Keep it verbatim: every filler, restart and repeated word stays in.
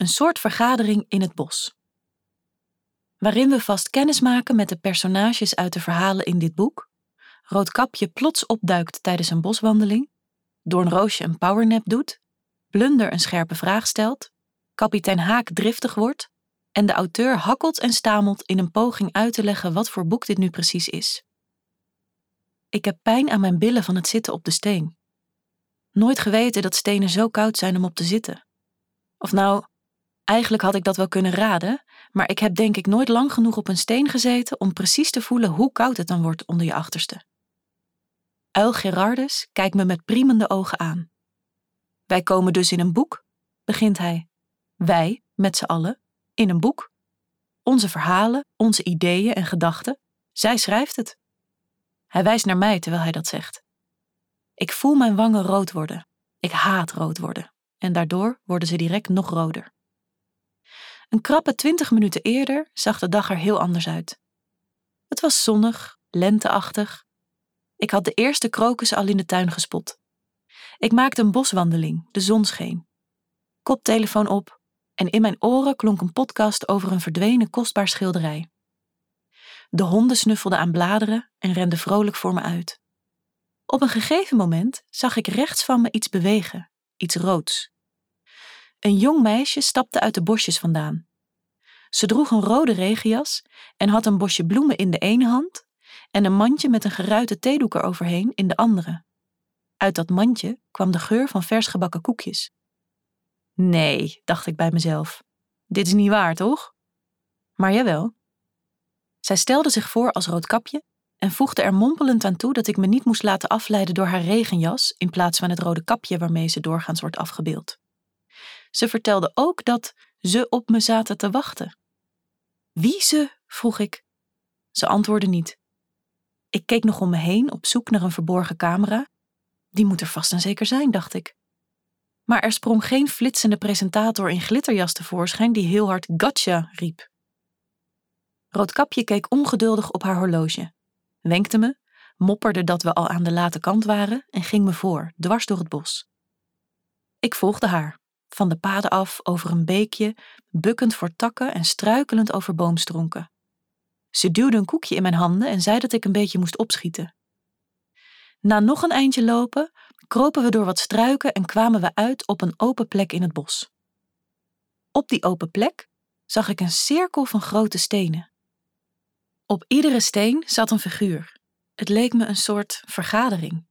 Een soort vergadering in het bos. Waarin we vast kennis maken met de personages uit de verhalen in dit boek, Roodkapje plots opduikt tijdens een boswandeling, Doornroosje een powernap doet, Blunder een scherpe vraag stelt, kapitein Haak driftig wordt en de auteur hakkelt en stamelt in een poging uit te leggen wat voor boek dit nu precies is. Ik heb pijn aan mijn billen van het zitten op de steen. Nooit geweten dat stenen zo koud zijn om op te zitten. Of nou, eigenlijk had ik dat wel kunnen raden, maar ik heb denk ik nooit lang genoeg op een steen gezeten om precies te voelen hoe koud het dan wordt onder je achterste. Uil Gerardus kijkt me met priemende ogen aan. Wij komen dus in een boek, begint hij. Wij, met z'n allen, in een boek. Onze verhalen, onze ideeën en gedachten, zij schrijft het. Hij wijst naar mij terwijl hij dat zegt. Ik voel mijn wangen rood worden. Ik haat rood worden. En daardoor worden ze direct nog roder. Een krappe twintig minuten eerder zag de dag er heel anders uit. Het was zonnig, lenteachtig. Ik had de eerste krokussen al in de tuin gespot. Ik maakte een boswandeling, de zon scheen. Koptelefoon op en in mijn oren klonk een podcast over een verdwenen kostbaar schilderij. De honden snuffelden aan bladeren en renden vrolijk voor me uit. Op een gegeven moment zag ik rechts van me iets bewegen, iets roods. Een jong meisje stapte uit de bosjes vandaan. Ze droeg een rode regenjas en had een bosje bloemen in de ene hand en een mandje met een geruite theedoek eroverheen in de andere. Uit dat mandje kwam de geur van vers gebakken koekjes. Nee, dacht ik bij mezelf. Dit is niet waar, toch? Maar jawel. Zij stelde zich voor als Roodkapje en voegde er mompelend aan toe dat ik me niet moest laten afleiden door haar regenjas in plaats van het rode kapje waarmee ze doorgaans wordt afgebeeld. Ze vertelde ook dat ze op me zaten te wachten. Wie ze? Vroeg ik. Ze antwoordde niet. Ik keek nog om me heen op zoek naar een verborgen camera. Die moet er vast en zeker zijn, dacht ik. Maar er sprong geen flitsende presentator in glitterjas tevoorschijn die heel hard gotcha riep. Roodkapje keek ongeduldig op haar horloge, wenkte me, mopperde dat we al aan de late kant waren en ging me voor, dwars door het bos. Ik volgde haar, van de paden af, over een beekje, bukkend voor takken en struikelend over boomstronken. Ze duwde een koekje in mijn handen en zei dat ik een beetje moest opschieten. Na nog een eindje lopen, kropen we door wat struiken en kwamen we uit op een open plek in het bos. Op die open plek zag ik een cirkel van grote stenen. Op iedere steen zat een figuur. Het leek me een soort vergadering.